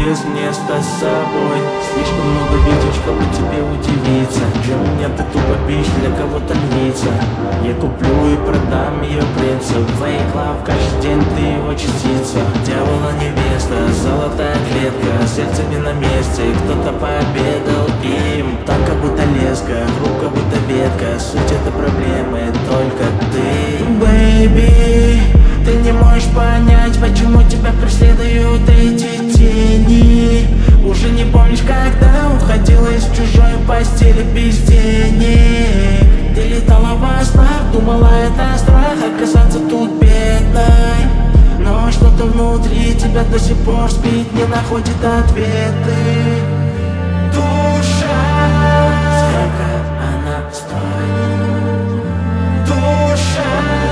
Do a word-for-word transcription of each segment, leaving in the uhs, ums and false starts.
без места с собой. Слишком много видишь, чтобы тебе удивиться. Для меня ты тупо бич, для кого-то львица. Я куплю и продам ее принцу. Fake love, каждый день ты его частица. Дьявола невеста, золотая клетка. Сердце не на месте, кто-то пообедал им. Так как будто леска, рука будто ветка. Суть этой проблемы только ты. Baby, ты не можешь понять, почему тебя преследуют эти тени. Уже не помнишь, когда уходила из чужой постели без денег. Ты летала во снах, думала, это страх оказаться тут бедной. Но что-то внутри тебя до сих пор спит, не находит ответы. Душа, сколько она стоит? Душа,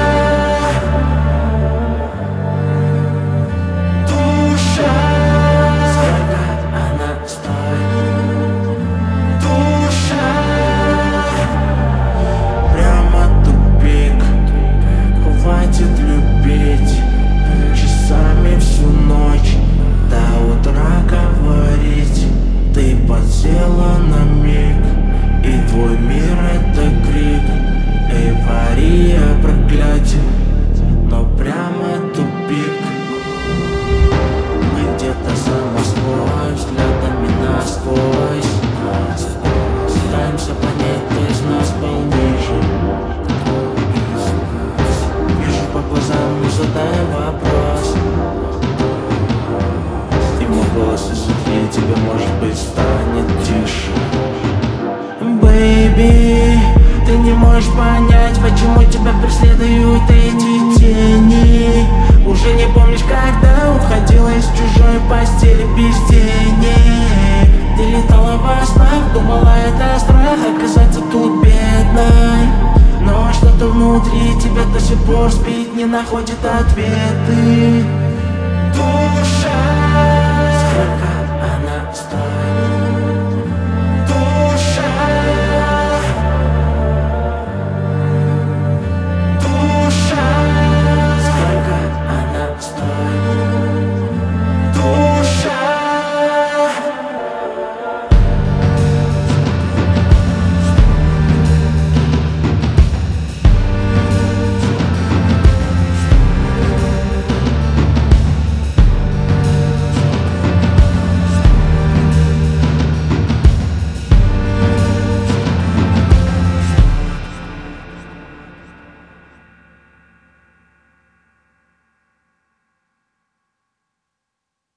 душа, сколько она стоит? Душа, прямо тупик, хватит любить. Часами всю ночь до утра говорить. Ты подсела на миг, и твой мир это крик. Эйфория, проклятие, но прямо тупик. Мы где-то за Москвой, взглядами насквозь. Стараемся понять, кто из нас был ниже. Вижу по глазам, не задая вопрос. И мой голос из сухие, тебе, может быть, станет тише. Baby, ты не можешь понять, почему тебя преследуют эти тени. Уже не помнишь, когда уходила из чужой постели без денег. Ты летала во снах, думала, это страх оказаться тут бедной. Но что-то внутри тебя до сих пор спит, не находит ответы.